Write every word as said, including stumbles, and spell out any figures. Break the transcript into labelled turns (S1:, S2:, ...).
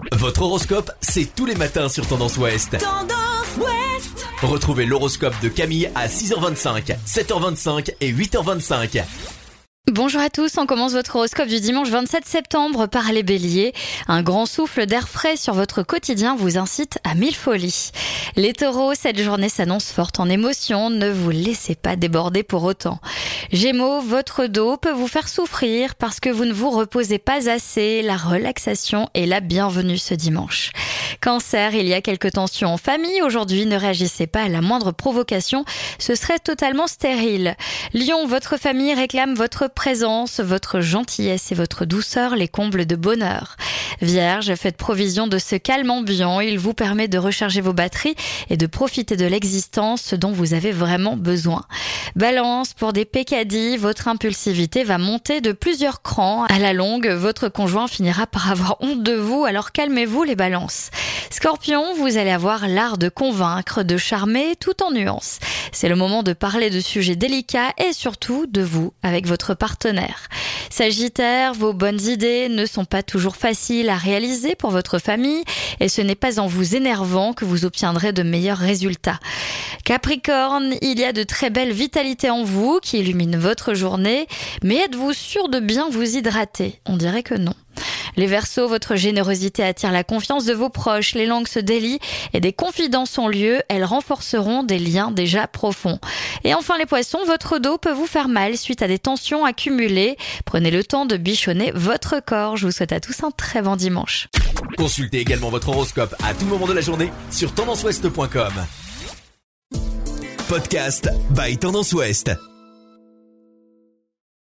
S1: Votre horoscope, c'est tous les matins sur Tendance Ouest.
S2: Tendance Ouest.
S1: Retrouvez l'horoscope de Camille à six heures vingt-cinq, sept heures vingt-cinq et huit heures vingt-cinq.
S3: Bonjour à tous, on commence votre horoscope du dimanche vingt-sept septembre par les béliers. Un grand souffle d'air frais sur votre quotidien vous incite à mille folies. Les taureaux, cette journée s'annonce forte en émotions, ne vous laissez pas déborder pour autant. Gémeaux, votre dos peut vous faire souffrir parce que vous ne vous reposez pas assez, la relaxation est la bienvenue ce dimanche. Cancer, il y a quelques tensions en famille, aujourd'hui ne réagissez pas à la moindre provocation, ce serait totalement stérile. Lion, votre famille réclame votre présence, votre gentillesse et votre douceur les combles de bonheur. Vierge, faites provision de ce calme ambiant, il vous permet de recharger vos batteries et de profiter de l'existence, ce dont vous avez vraiment besoin. Balance, pour des pécadilles, votre impulsivité va monter de plusieurs crans. À la longue, votre conjoint finira par avoir honte de vous, alors calmez-vous les balances. Scorpion, vous allez avoir l'art de convaincre, de charmer tout en nuances. C'est le moment de parler de sujets délicats et surtout de vous avec votre partenaire. Sagittaire, vos bonnes idées ne sont pas toujours faciles à réaliser pour votre famille et ce n'est pas en vous énervant que vous obtiendrez de meilleurs résultats. Capricorne, il y a de très belles vitalités en vous qui illuminent votre journée, mais êtes-vous sûr de bien vous hydrater ? On dirait que non. Les Verseaux, votre générosité attire la confiance de vos proches, les langues se délient et des confidences ont lieu, elles renforceront des liens déjà profonds. Et enfin les Poissons, votre dos peut vous faire mal suite à des tensions accumulées. Prenez le temps de bichonner votre corps. Je vous souhaite à tous un très bon dimanche.
S1: Consultez également votre horoscope à tout moment de la journée sur tendance ouest point com. Podcast by Tendance Ouest.